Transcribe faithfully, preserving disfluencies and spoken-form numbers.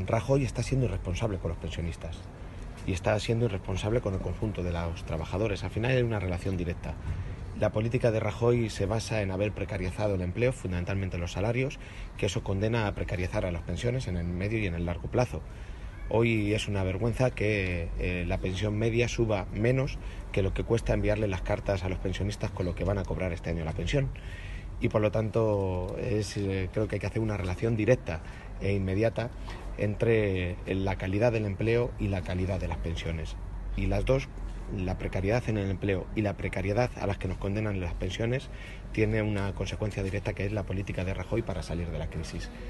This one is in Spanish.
Rajoy está siendo irresponsable con los pensionistas y está siendo irresponsable con el conjunto de los trabajadores. Al final hay una relación directa. La política de Rajoy se basa en haber precarizado el empleo, fundamentalmente los salarios, que eso condena a precarizar a las pensiones en el medio y en el largo plazo. Hoy es una vergüenza que eh, la pensión media suba menos que lo que cuesta enviarle las cartas a los pensionistas con lo que van a cobrar este año la pensión. Y por lo tanto es, eh, creo que hay que hacer una relación directa e inmediata entre la calidad del empleo y la calidad de las pensiones. Y las dos, la precariedad en el empleo y la precariedad a las que nos condenan las pensiones, tiene una consecuencia directa que es la política de Rajoy para salir de la crisis.